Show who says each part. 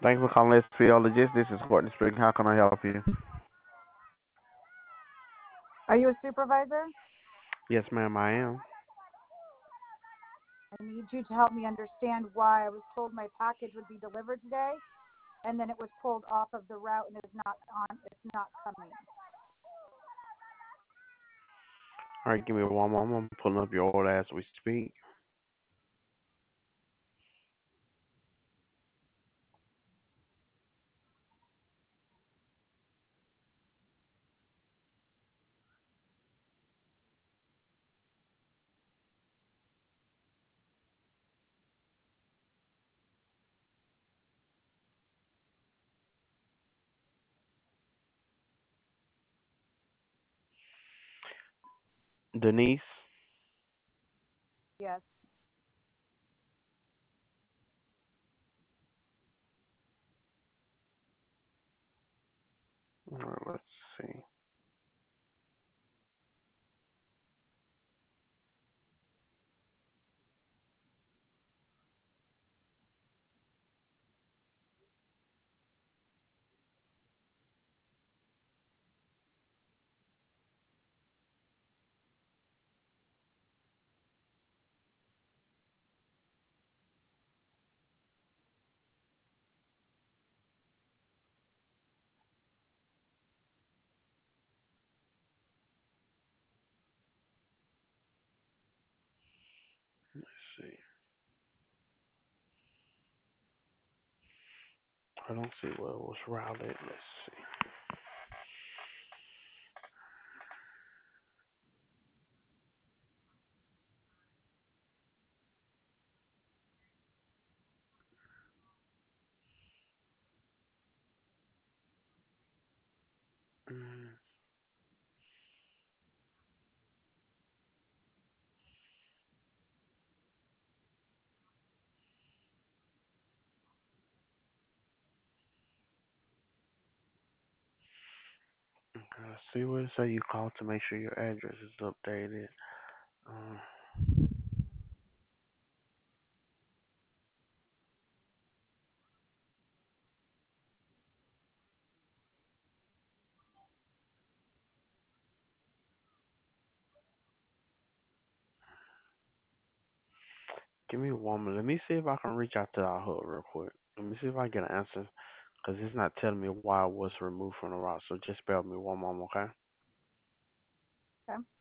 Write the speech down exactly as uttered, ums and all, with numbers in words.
Speaker 1: Thank you for calling S P L Logistics. This is Courtney speaking. How can I help you?
Speaker 2: Are you a supervisor?
Speaker 1: Yes, ma'am, I am.
Speaker 2: I need you to help me understand why I was told my package would be delivered today, and then it was pulled off of the route and is not on. It's not coming.
Speaker 1: All right, give me one moment. I'm pulling up your order as we speak. Denise.
Speaker 2: Yes.
Speaker 1: All right, let's see. Let's see. I don't see where it was routed. Let's see. Mm, okay, let's see what it say. You called to make sure your address is updated. Uh, give me one minute. Let me see if I can reach out to our hub real quick. Let me see if I get an answer because it's not telling me why it was removed from the route. So just bear with me one moment, okay?
Speaker 2: Okay.